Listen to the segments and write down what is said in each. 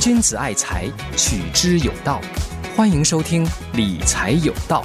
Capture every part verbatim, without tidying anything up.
君子爱财，取之有道。欢迎收听理财有道。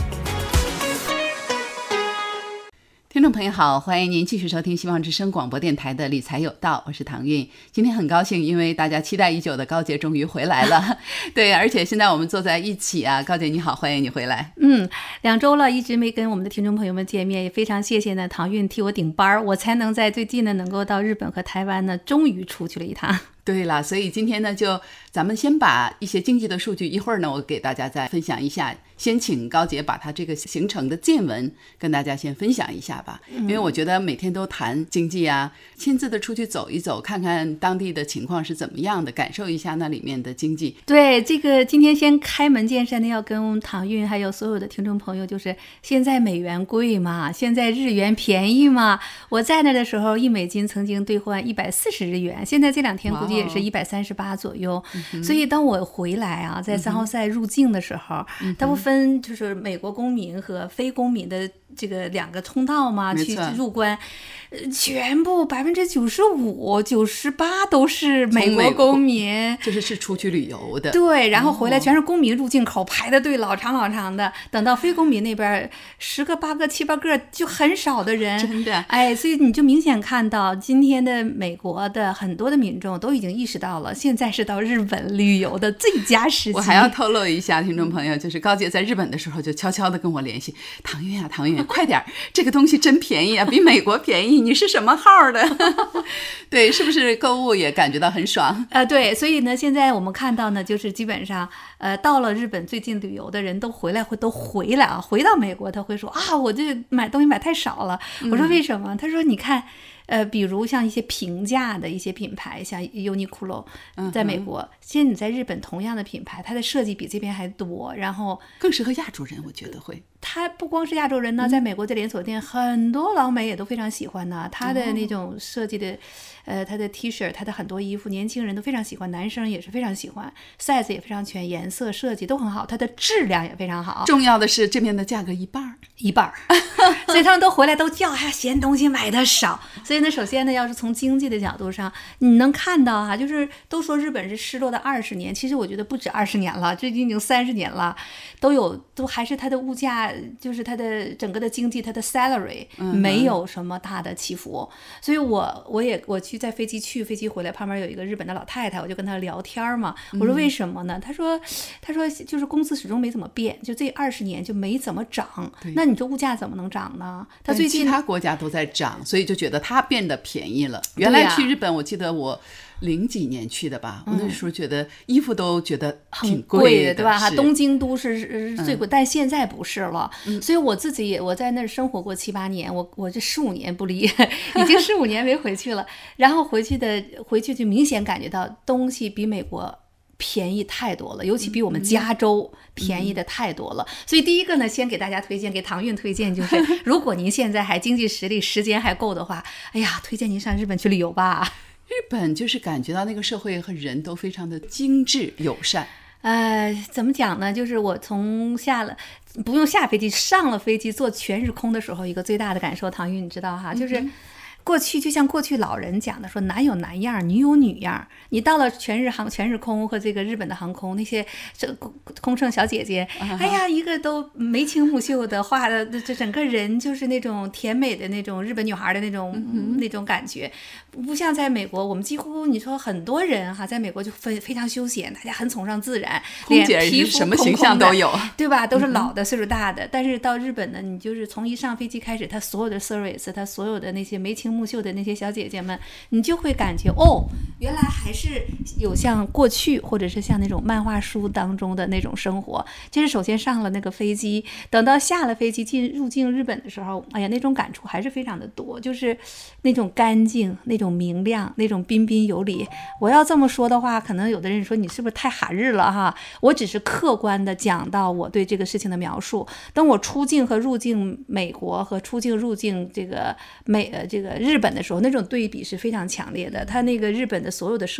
听众朋友好，欢迎您继续收听希望之声广播电台的理财有道，我是唐韵。今天很高兴，因为大家期待已久的高姐终于回来了。对，而且现在我们坐在一起啊，高姐你好，欢迎你回来。 嗯，两周了，一直没跟我们的听众朋友们见面，也非常谢谢呢唐韵替我顶班，我才能在最近呢能够到日本和台湾呢，终于出去了一趟。 对了，所以今天呢，就咱们先把一些经济的数据，一会儿呢，我给大家再分享一下。先请高姐把她这个行程的见闻跟大家先分享一下吧，因为我觉得每天都谈经济啊，亲自的出去走一走，看看当地的情况是怎么样的，感受一下那里面的经济。 对，这个今天先开门见山的要跟唐韵还有所有的听众朋友，就是现在美元贵嘛，现在日元便宜嘛。我在那的时候，一美金曾经兑换一百四十日元，现在这两天估计也是一百三十八左右。Wow. 所以当我回来啊，在三号赛入境的时候，嗯、大部分就是美国公民和非公民的这个两个通道嘛，去入关，全部百分之九十五、九十八都是美国公民， 就是是出去旅游的。 对，然后回来全是公民入境口，排的队老长老长的。等到非公民那边，十个、八个、七八个，就很少的人。 真的， 哎，所以你就明显看到，今天的美国的很多的民众都已经意识到了，现在是到日本旅游的最佳时机。 我还要透露一下，听众朋友，就是高姐在日本的时候就悄悄的跟我联系，唐韵啊，唐韵。快点，这个东西真便宜啊，比美国便宜，你是什么号的？对，是不是购物也感觉到很爽？ 呃，对，所以呢，现在我们看到呢，就是基本上，呃，到了日本最近旅游的人都回来，会都回来啊，回到美国他会说啊，我这买东西买太少了。我说为什么？嗯、他说你看。呃，比如像一些平价的一些品牌，像 Uniqlo， 在美国，现在你在日本同样的品牌，它的设计比这边还多，然后更适合亚洲人，我觉得会。 它不光是亚洲人呢，在美国这连锁店，很多老美也都非常喜欢呢。它的那种设计的，呃，它的 T 恤，它的很多衣服，年轻人都非常喜欢，男生也是非常喜欢 ，size 也非常全，颜色设计都很好，它的质量也非常好。 重要的是这边的价格一半一半所以他们都回来都叫，哎呀，嫌东西买的少。所以呢，首先呢，要是从经济的角度上，你能看到哈、啊，就是都说日本是失落的二十年，其实我觉得不止二十年了，这已经三十年了，都有都还是它的物价，就是它的整个的经济，它的 salary 没有什么大的起伏。嗯、所以我我也我去在飞机去飞机回来，旁边有一个日本的老太太，我就跟她聊天嘛，我说为什么呢？她说她说就是工资始终没怎么变，就这二十年就没怎么涨，那你说物价怎么能涨呢？她最近其他国家都在涨，所以就觉得它变得便宜了。原来去日本，我记得我零几年去的吧，我那时候觉得衣服都觉得挺贵的， 对吧？东京都是最贵，嗯、但现在不是了。嗯、所以我自己也我在那儿生活过七八年，我我这十五年不离，已经十五年没回去了。然后回去的回去就明显感觉到东西比美国便宜太多了，尤其比我们加州便宜的太多了。嗯、所以第一个呢，先给大家推荐，给唐韵推荐，就是如果您现在还经济实力、时间还够的话，哎呀，推荐您上日本去旅游吧。 日本就是感觉到那个社会和人都非常的精致友善。 呃，怎么讲呢？就是我从下了不用下飞机，上了飞机坐全日空的时候，一个最大的感受，唐韵你知道哈，就是。嗯过去就像过去老人讲的说，男有男样，女有女样。你到了全日航、全日空和这个日本的航空，那些这空乘小姐姐，哎呀，一个都眉清目秀的，画的这整个人就是那种甜美的那种日本女孩的那种、嗯、那种感觉，不像在美国，我们几乎你说很多人哈，在美国就非非常休闲，大家很崇尚自然， 空姐皮肤什么形象都有， 对吧？都是老的、岁数大的。但是到日本呢，你就是从一上飞机开始，他所有的 service， 他所有的那些眉清目秀的那些小姐姐们，你就会感觉哦，原来还是有像过去或者是像那种漫画书当中的那种生活。就是首先上了那个飞机，等到下了飞机进入境日本的时候，哎呀，那种感触还是非常的多，就是那种干净、那种明亮、那种彬彬有礼。我要这么说的话，可能有的人说你是不是太哈日了哈？我只是客观的讲到我对这个事情的描述。等我出境和入境美国和出境入境这个美呃这个日本的时候，那种对比是非常强烈的。他那个日本的所有的设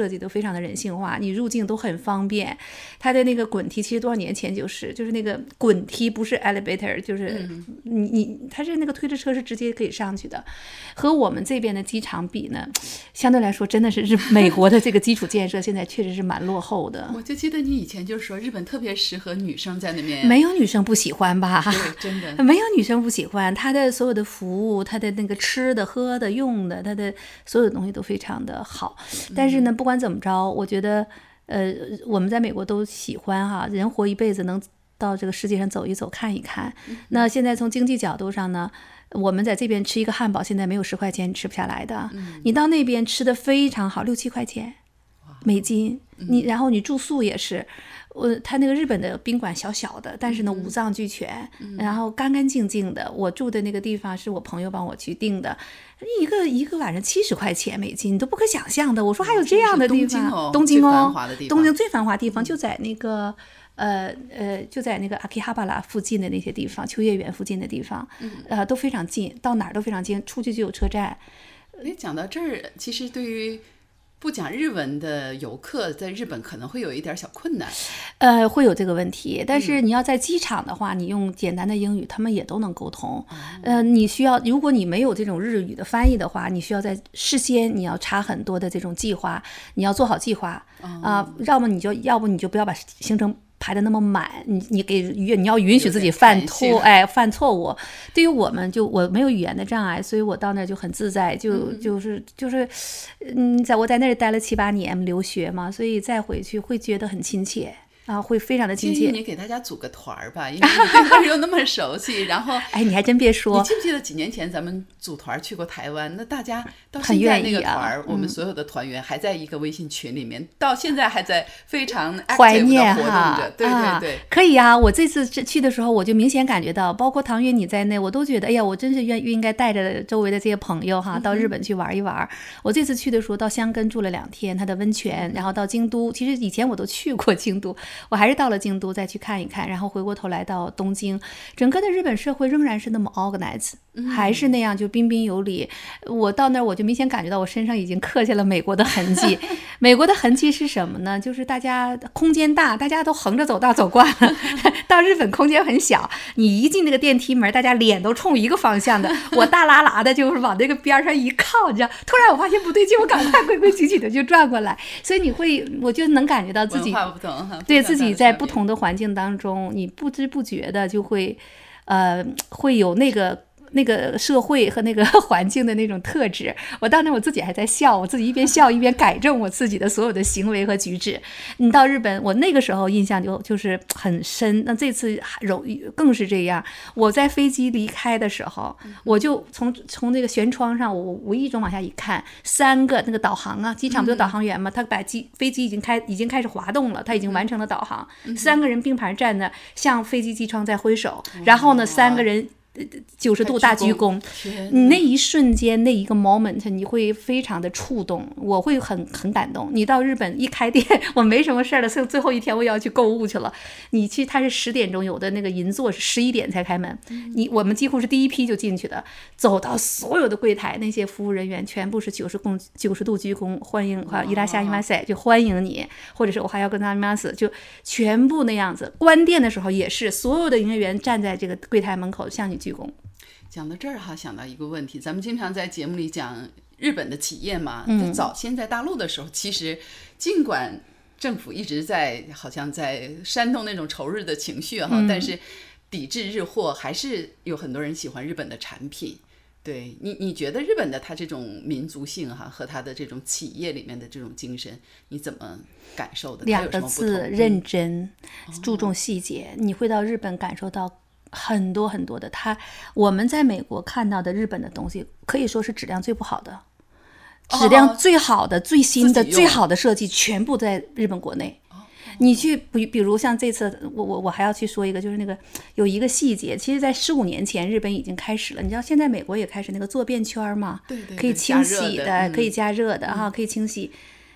设计都非常的人性化，你入境都很方便。它的那个滚梯其实多少年前就是就是那个滚梯不是 elevator， 就是你你它是那个推着车是直接可以上去的。和我们这边的机场比呢，相对来说真的是日美国的这个基础建设现在确实是蛮落后的。 我就记得你以前就说日本特别适合女生在那边， 没有女生不喜欢吧？ 对，真的没有女生不喜欢。它的所有的服务，它的那个吃的、喝的、用的，它的所有的东西都非常的好。但是呢，不管怎么着，我觉得，呃，我们在美国都喜欢哈，人活一辈子能到这个世界上走一走、看一看。那现在从经济角度上呢？我们在这边吃一个汉堡，现在没有十块钱你吃不下来的。嗯、你到那边吃的非常好，六七块钱美金。你然后你住宿也是，我他那个日本的宾馆小小的，但是呢五脏俱全，嗯、然后干干净净的。我住的那个地方是我朋友帮我去订的，一个一个晚上七十块钱美金，你都不可想象的。我说还有这样的地方，东京哦，东京最繁华的地方就在那个。呃呃，就在那个阿基哈巴拉附近的那些地方，秋叶原附近的地方，呃，都非常近，到哪儿都非常近，出去就有车站。 你讲到这儿，其实对于不讲日文的游客，在日本可能会有一点小困难。 呃，会有这个问题，但是你要在机场的话，嗯、你用简单的英语，他们也都能沟通。嗯、呃，你需要，如果你没有这种日语的翻译的话，你需要在事先你要查很多的这种计划，你要做好计划啊、呃，要么你就要不你就不要把行程排的那么满，你你给你要允许自己犯错，哎，犯错误。对于我们就我没有语言的障碍，所以我到那儿就很自在，就、嗯、就是就是，嗯，在我在那里待了七八年留学嘛，所以再回去会觉得很亲切。啊，会非常的亲切。 建议你给大家组个团儿吧，因为你对那儿又那么熟悉。然后， 哎，你还真别说， 你记不记得几年前咱们组团去过台湾？那大家到现在那个团儿、啊，我们所有的团员还在一个微信群里面，嗯、到现在还在非常 active 的活动着。对对对， 啊、可以啊！我这次去的时候，我就明显感觉到，包括唐月你在内，我都觉得，哎呀，我真是愿应该带着周围的这些朋友哈，到日本去玩一玩。嗯、我这次去的时候，到箱根住了两天，它的温泉，然后到京都，其实以前我都去过京都。我还是到了京都再去看一看，然后回过头来到东京，整个的日本社会仍然是那么 organized，、嗯、还是那样就彬彬有礼。我到那儿我就明显感觉到我身上已经刻下了美国的痕迹。美国的痕迹是什么呢？就是大家空间大，大家都横着走道走惯了。到日本空间很小，你一进那个电梯门，大家脸都冲一个方向的。我大拉拉的就是往那个边上一靠，你知道，突然我发现不对劲，我赶快规规矩矩的就转过来。所以你会，我就能感觉到自己文化不同， 对自己在不同的环境当中，你不知不觉的就会，呃，会有那个。那个社会和那个环境的那种特质，我当时我自己还在笑，我自己一边笑一边改正我自己的所有的行为和举止。你到日本，我那个时候印象就就是很深，那这次更是这样。我在飞机离开的时候，我就从从那个舷窗上，我无意中往下一看，三个那个导航啊，机场不有导航员吗？他把机飞机已经开已经开始滑动了，他已经完成了导航，三个人并排站着，向飞机机窗在挥手，然后呢，三个人。九十度大鞠躬，你那一瞬间那一个 moment 你会非常的触动，我会很很感动。你到日本一开店，我没什么事了，所以最后一天我要去购物去了。你去，它是十点钟，有的那个银座是十一点才开门，你我们几乎是第一批就进去的，走到所有的柜台，那些服务人员全部是九十躬九十度鞠躬，欢迎哈伊拉夏伊马塞就欢迎你，或者是我还要跟他们死，就全部那样子。关店的时候也是，所有的营业员站在这个柜台门口向你鞠躬。 讲到这儿哈，想到一个问题，咱们经常在节目里讲日本的企业嘛， 嗯、 就早先在大陆的时候，其实尽管政府一直在好像在煽动那种仇日的情绪哈、嗯，但是抵制日货还是有很多人喜欢日本的产品。对你，你觉得日本的它这种民族性哈和它的这种企业里面的这种精神，你怎么感受的？ 两个字：认真，注重细节。哦、你会到日本感受到。很多很多的，他我们在美国看到的日本的东西，可以说是质量最不好的，质量最好的、哦、最新的、最好的设计，全部在日本国内。哦、你去比比如像这次，我我我还要去说一个，就是那个有一个细节，其实，在十五年前，日本已经开始了。你知道，现在美国也开始那个坐便圈嘛， 对对对， 可以清洗的， 的嗯、 可以加热的哈、嗯，可以清洗。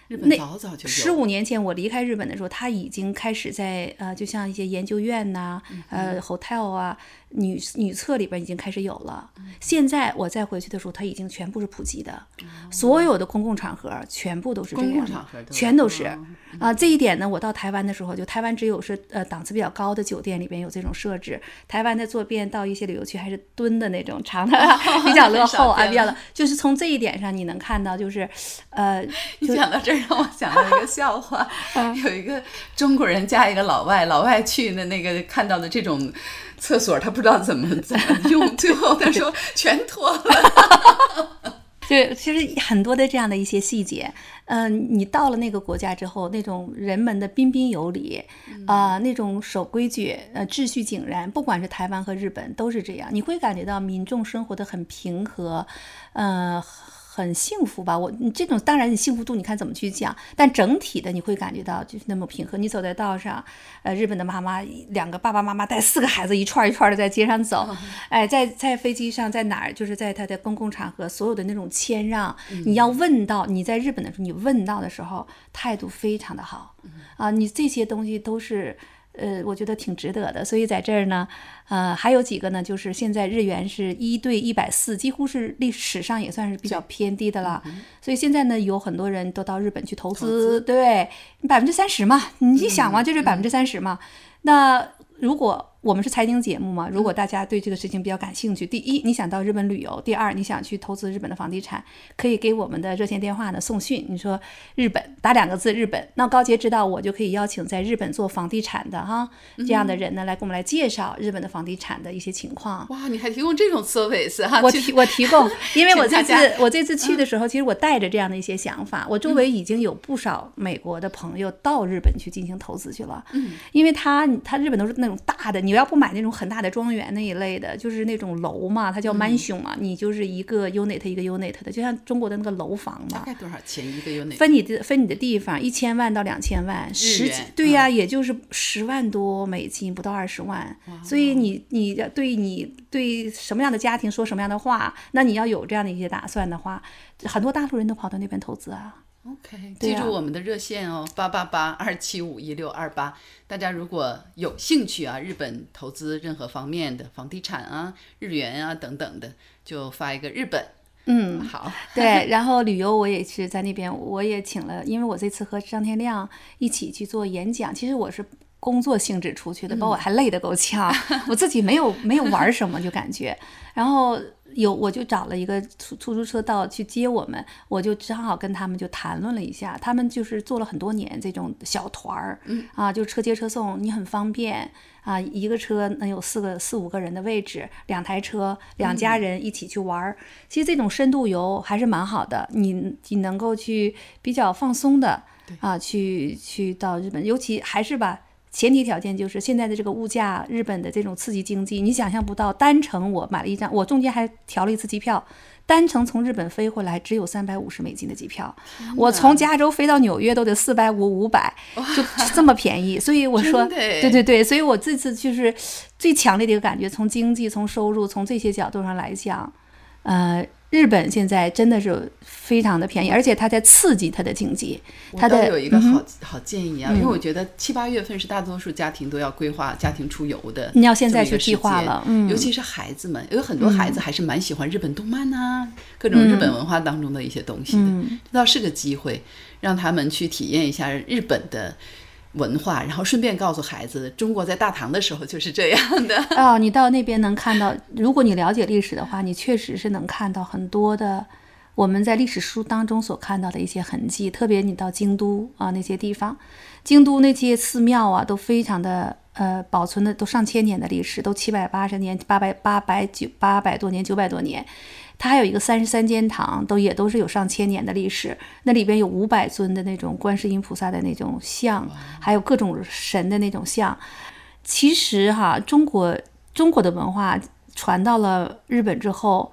日本早早就有。 十五年前我离开日本的时候，他已经开始在呃，就像一些研究院呐、啊、嗯、呃 hotel 啊、女女厕里边已经开始有了。嗯、现在我再回去的时候，它已经全部是普及的，嗯、所有的公共场合全部都是这样的，公共场合都全都是啊、嗯呃。这一点呢，我到台湾的时候，就台湾只有是呃档次比较高的酒店里边有这种设置。台湾的坐便到一些旅游区还是蹲的那种长的，哦、比较落后啊，比较就是从这一点上你能看到，就是呃， 你讲到这儿让我想到一个笑话，有一个中国人加一个老外，老外去的那个看到的这种厕所，他不知道怎么怎么用，最后他说全脱了。 就其实很多的这样的一些细节，嗯、呃，你到了那个国家之后，那种人们的彬彬有礼，啊、呃，那种守规矩，呃，秩序井然，不管是台湾和日本都是这样，你会感觉到民众生活得很平和，呃。很幸福吧，我你这种当然你幸福度你看怎么去讲，但整体的你会感觉到就是那么平和。你走在道上，呃，日本的妈妈两个爸爸妈妈带四个孩子一串一串的在街上走，哎，在在飞机上在哪儿，就是在他的公共场合，所有的那种谦让，你要问到你在日本的时候，你问到的时候态度非常的好啊，你这些东西都是。呃，我觉得挺值得的，所以在这儿呢，呃，还有几个呢，就是现在日元是一对一百四，几乎是历史上也算是比较偏低的了。嗯、所以现在呢，有很多人都到日本去投资，投资对，百分之三十嘛，你一想嘛，就是百分之三十嘛。嗯、那如果我们是财经节目嘛，如果大家对这个事情比较感兴趣，第一，你想到日本旅游；第二，你想去投资日本的房地产，可以给我们的热线电话呢送讯。你说日本打两个字日本，那高杰知道我就可以邀请在日本做房地产的哈这样的人呢来给我们来介绍日本的房地产的一些情况。 哇，你还提供这种 service 哈？ 我提我提供，因为我这次我这次去的时候，其实我带着这样的一些想法，我周围已经有不少美国的朋友到日本去进行投资去了。嗯，因为他他日本都是那种大的，你要不买那种很大的庄园那一类的，就是那种楼嘛，它叫 mansion 嘛，嗯、你就是一个 unit 一个 unit 的，就像中国的那个楼房嘛。 大概多少钱一个 unit？ 分你的分你的地方，一千万到两千万，十对呀、啊，嗯、也就是十万多美金，不到二十万。所以你你对你对什么样的家庭说什么样的话，那你要有这样的一些打算的话，很多大陆人都跑到那边投资啊。 OK， 记住我们的热线哦，八八八二七五一六二八。大家如果有兴趣啊，日本投资任何方面的房地产啊、日元啊等等的，就发一个日本。 嗯， 好， 对。然后旅游我也是在那边，我也请了，因为我这次和张天亮一起去做演讲，其实我是工作性质出去的，把我还累得够呛，嗯、我自己没有没有玩什么就感觉，然后。有我就找了一个出出租车到去接我们，我就正好跟他们就谈论了一下，他们就是做了很多年这种小团儿，嗯啊，就车接车送，你很方便啊，一个车能有四个四五个人的位置，两台车，两家人一起去玩儿，嗯、其实这种深度游还是蛮好的，你你能够去比较放松的啊，去去到日本，尤其还是吧。前提条件就是现在的这个物价，日本的这种刺激经济，你想象不到。单程我买了一张，我中间还调了一次机票，单程从日本飞回来只有三百五十美金的机票，我从加州飞到纽约都得四百五五百，就这么便宜。所以我说，对对对，所以我这次就是最强烈的一个感觉，从经济、从收入、从这些角度上来讲，呃。日本现在真的是非常的便宜，而且它在刺激它的经济。它的我有一个好、嗯、好建议啊， 嗯、 因为我觉得七八月份是大多数家庭都要规划家庭出游的， 你要现在去计划了， 嗯，尤其是孩子们，有很多孩子还是蛮喜欢日本动漫啊，嗯、各种日本文化当中的一些东西的，嗯、这倒是个机会，让他们去体验一下日本的。文化，然后顺便告诉孩子，中国在大唐的时候就是这样的。 哦，你到那边能看到，如果你了解历史的话，你确实是能看到很多的我们在历史书当中所看到的一些痕迹。特别你到京都啊那些地方，京都那些寺庙啊都非常的呃保存的都上千年的历史，都七百八十年、八百八百九八百多年、九百多年。它还有一个三十三间堂，都也都是有上千年的历史。那里边有五百尊的那种观世音菩萨的那种像，还有各种神的那种像。其实哈，中国中国的文化传到了日本之后，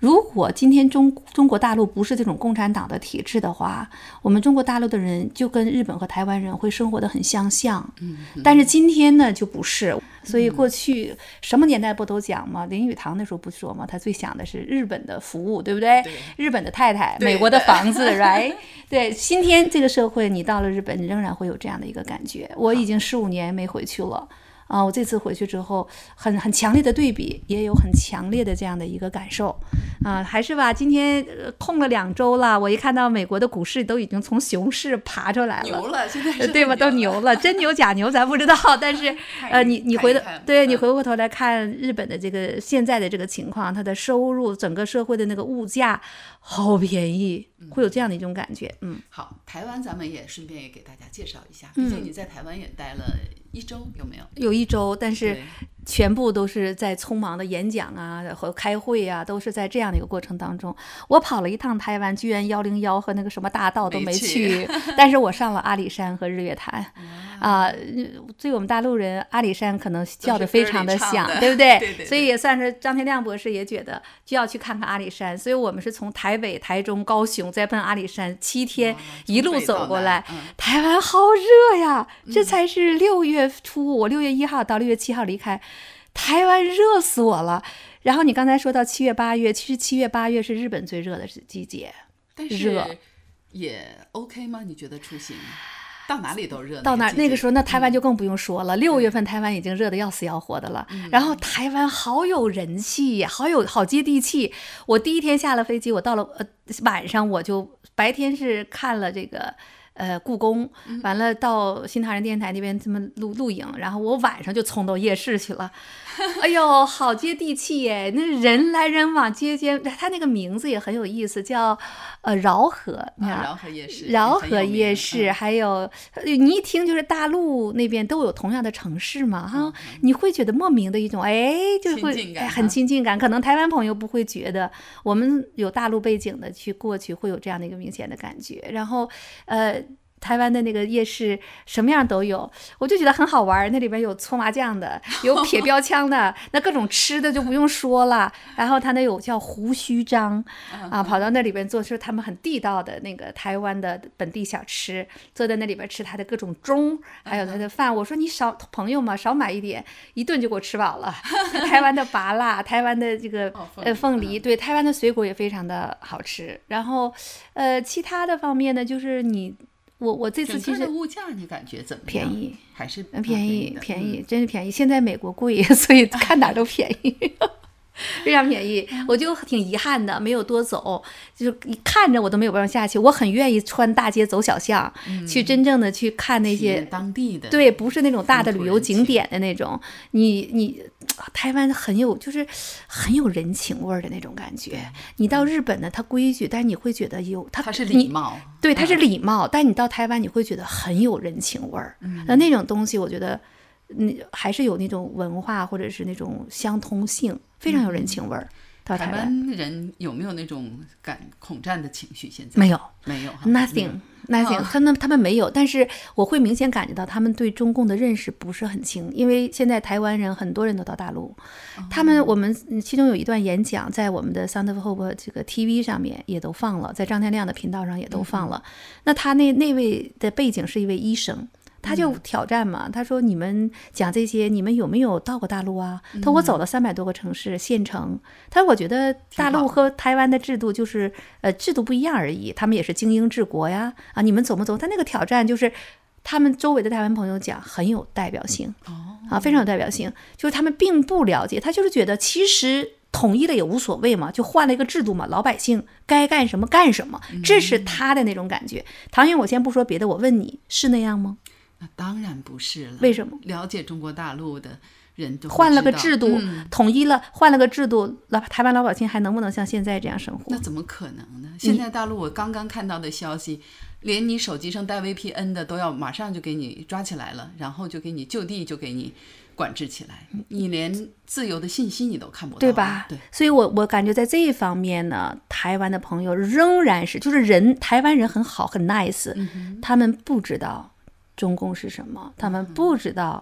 如果今天中中国大陆不是这种共产党的体制的话，我们中国大陆的人就跟日本和台湾人会生活得很相像。 嗯， 但是今天呢就不是。所以过去什么年代不都讲吗？林语堂那时候不说吗？他最想的是日本的服务，对不对？ 对， 日本的太太，美国的房子 ，right？ 对，今天这个社会，你到了日本，你仍然会有这样的一个感觉。我已经十五年没回去了。啊、呃，我这次回去之后，很很强烈的对比，也有很强烈的这样的一个感受，啊、呃，还是吧，今天、呃、空了两周了，我一看到美国的股市都已经从熊市爬出来了， 牛了，现在是对吧？都牛了，真牛假牛咱不知道，但是呃，你你回头对你回过头来看日本的这个现在的这个情况，它的收入，整个社会的那个物价好便宜，会有这样的一种感觉。嗯， 好，台湾咱们也顺便也给大家介绍一下，毕竟你在台湾也待了一周，有没有？ 有一周，但是全部都是在匆忙的演讲啊和开会啊，都是在这样的一个过程当中。我跑了一趟台湾，居然一零一和那个什么大道都没去，没但是我上了阿里山和日月潭。啊、呃，对我们大陆人，阿里山可能叫得非常的响，对不对？ 对对对， 所以也算是张天亮博士也觉得就要去看看阿里山，所以我们是从台北、台中、高雄再奔阿里山，七天一路走过来。 嗯、 台湾好热呀！这才是六月初，我六月一号到六月七号离开，台湾热死我了。然后你刚才说到七月八月，其实七月八月是日本最热的季节， 但是也 OK 吗？你觉得出行？到哪里都热， 到哪那个时候，那台湾就更不用说了。六、嗯、月份台湾已经热得要死要活的了，嗯、然后台湾好有人气，好有好接地气。我第一天下了飞机，我到了呃晚上，我就白天是看了这个呃故宫，完了到新唐人电台那边这么录录影，然后我晚上就冲到夜市去了。哎呦，好接地气耶！那人来人往，街街，他那个名字也很有意思，叫呃饶河， 啊，饶河夜市， 饶河夜市，还有你一听就是大陆那边都有同样的城市嘛，哈、嗯，你会觉得莫名的一种哎，就会哎很亲近感。可能台湾朋友不会觉得，我们有大陆背景的去过去会有这样的一个明显的感觉。然后呃。台湾的那个夜市什么样都有，我就觉得很好玩。那里边有搓麻将的，有撇标枪的，那各种吃的就不用说了。然后他那有叫胡须章啊，跑到那里边做是他们很地道的那个台湾的本地小吃，坐在那里边吃他的各种盅，还有他的饭。我说你少朋友嘛，少买一点，一顿就给我吃饱了。台湾的芭乐，台湾的这个呃凤梨，对，台湾的水果也非常的好吃。然后呃其他的方面呢，就是你。我我这次其实物价你感觉怎么样？ 便宜， 还是便宜便宜，真是便宜。现在美国贵，所以看哪都便宜，非常便宜。我就挺遗憾的，没有多走，就是看着我都没有办法下去。我很愿意穿大街走小巷，嗯、去真正的去看那些当地的， 对，不是那种大的旅游景点的那种。你你台湾很有，就是很有人情味儿的那种感觉。你到日本呢，它规矩，但是你会觉得有它， 它是礼貌， 对，它是礼貌。嗯、但你到台湾，你会觉得很有人情味儿。嗯，那那种东西，我觉得，嗯，还是有那种文化或者是那种相通性，非常有人情味儿。嗯台, 台湾人有没有那种感恐战的情绪？现在没有， 没有 ，nothing nothing，、哦、他们他们没有，但是我会明显感觉到他们对中共的认识不是很清，因为现在台湾人很多人都到大陆，哦、他们我们其中有一段演讲在我们的 Sound of Hope 这个 T V 上面也都放了，在张天亮的频道上也都放了。嗯、那他那那位的背景是一位医生。他就挑战嘛，他说你们讲这些，你们有没有到过大陆啊？他说我走了三百多个城市县城，他说我觉得大陆和台湾的制度就是呃制度不一样而已，他们也是精英治国呀啊，你们走不走？他那个挑战就是他们周围的台湾朋友讲很有代表性啊，非常有代表性，就是他们并不了解，他就是觉得其实统一了也无所谓嘛，就换了一个制度嘛，老百姓该干什么干什么，这是他的那种感觉。唐英，我先不说别的，我问你是那样吗？ 那当然不是了。 为什么？ 了解中国大陆的人都换了个制度， 嗯、 统一了，换了个制度，老台湾老百姓还能不能像现在这样生活？ 那怎么可能呢？现在大陆我刚刚看到的消息，连你手机上带 V P N 的都要马上就给你抓起来了，然后就给你就地就给你管制起来，你连自由的信息你都看不到， 对吧？ 对， 所以我我感觉在这一方面呢，台湾的朋友仍然是，就是人，台湾人很好，很 nice，、嗯、他们不知道中共是什么，他们不知道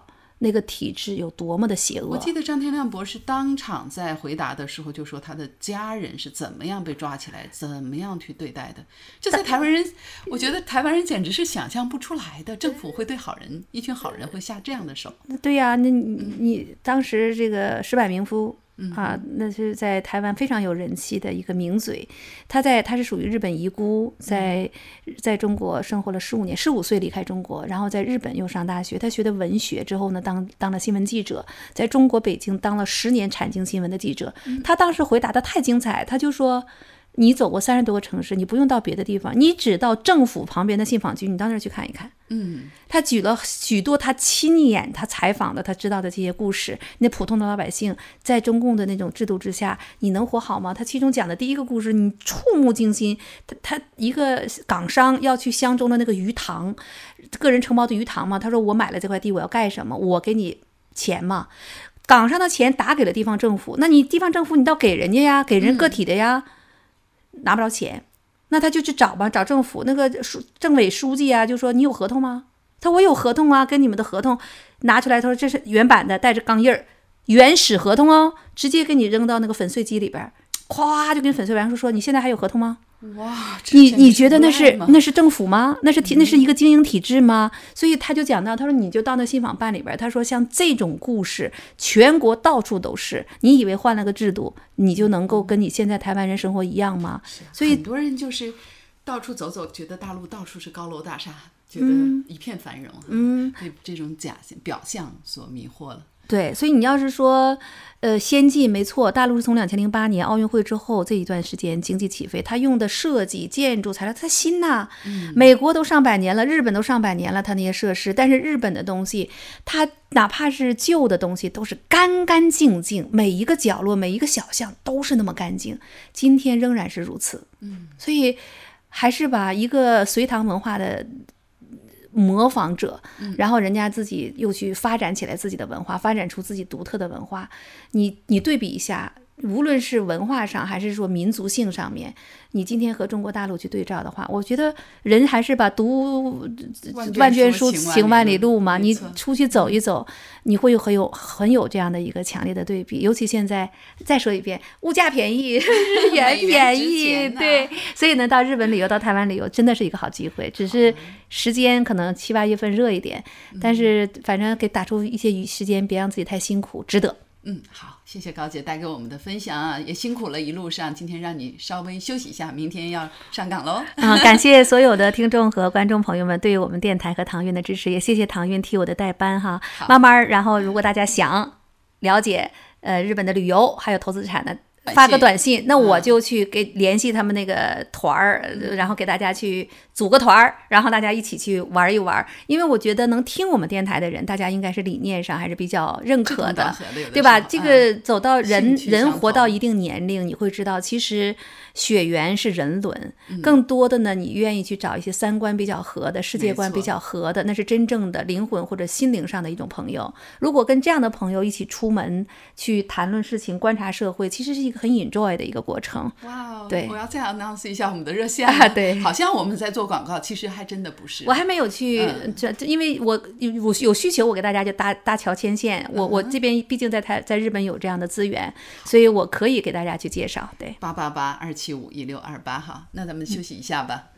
那个体制有多么的邪恶。 我记得张天亮博士当场在回答的时候就说，他的家人是怎么样被抓起来，怎么样去对待的。这在台湾人，我觉得台湾人简直是想象不出来的，政府会对好人，一群好人会下这样的手。 对呀、啊，那你你当时这个石柏明夫。啊，那是在台湾非常有人气的一个名嘴，他在他是属于日本遗孤，在在中国生活了十五年，十五岁离开中国，然后在日本又上大学，他学的文学之后呢，当当了新闻记者，在中国北京当了十年产经新闻的记者。他当时回答的太精彩，他就说。你走过三十多个城市，你不用到别的地方，你只到政府旁边的信访局，你到那儿去看一看。 嗯， 他举了许多他亲眼他采访的他知道的这些故事。那普通的老百姓在中共的那种制度之下，你能活好吗？他其中讲的第一个故事，你触目惊心。他他一个港商要去湘中的那个鱼塘，个人承包的鱼塘嘛，他说我买了这块地，我要盖什么？我给你钱嘛。港商的钱打给了地方政府，那你地方政府你倒给人家呀，给人个体的呀。嗯，拿不着钱，那他就去找吧，找政府那个政委书记啊，就说你有合同吗？他说我有合同啊，跟你们的合同拿出来，他说这是原版的，带着钢印儿，原始合同哦，直接给你扔到那个粉碎机里边，咵就给你粉碎完，说说你现在还有合同吗？ 哇， 你你觉得那是那是政府吗？那是那是一个经营体制吗？所以他就讲到，他说你就到那信访办里边，他说像这种故事，全国到处都是。你以为换了个制度，你就能够跟你现在台湾人生活一样吗？所以很多人就是到处走走，觉得大陆到处是高楼大厦，觉得一片繁荣，嗯，被这种假象表象所迷惑了。 对，所以你要是说，呃，先进没错，大陆是从两千零八年奥运会之后这一段时间经济起飞，它用的设计、建筑材料它新呐、啊嗯。美国都上百年了，日本都上百年了，它那些设施，但是日本的东西，它哪怕是旧的东西，都是干干净净，每一个角落、每一个小巷都是那么干净。今天仍然是如此。嗯，所以还是把一个隋唐文化的。模仿者，然后人家自己又去发展起来自己的文化，发展出自己独特的文化。你你对比一下，无论是文化上还是说民族性上面，你今天和中国大陆去对照的话，我觉得人还是把读万卷书行万里路嘛。你出去走一走，你会有很有很有这样的一个强烈的对比。尤其现在再说一遍，物价便宜，日元便宜，对，所以呢，到日本旅游、到台湾旅游真的是一个好机会。只是时间可能七八月份热一点，但是反正给打出一些时间，别让自己太辛苦，值得。 嗯，好，谢谢高姐带给我们的分享啊，也辛苦了一路上，今天让你稍微休息一下，明天要上岗喽。 嗯，感谢所有的听众和观众朋友们对于我们电台和唐韵的支持，也谢谢唐韵替我的代班哈。慢慢，然后如果大家想了解呃日本的旅游还有投资资产的。发个短信，那我就去给联系他们那个团儿、嗯，然后给大家去组个团儿，然后大家一起去玩一玩。因为我觉得能听我们电台的人，大家应该是理念上还是比较认可的，对吧？这个走到人、嗯、人活到一定年龄，你会知道，其实血缘是人伦、嗯，更多的呢，你愿意去找一些三观比较合的、世界观比较合的，那是真正的灵魂或者心灵上的一种朋友。如果跟这样的朋友一起出门去谈论事情、观察社会，其实是一个很 enjoy 的一个过程。 哇， 对， 我要再 announce 一下我们的热线、 啊、对， 好像我们在做广告，其实还真的不是。 我还没有去，嗯、这因为我有有需求，我给大家就搭搭桥牵线。我、嗯、我这边毕竟在台在日本有这样的资源，所以我可以给大家去介绍。对， 八八八二七五一六二八哈，那咱们休息一下吧。嗯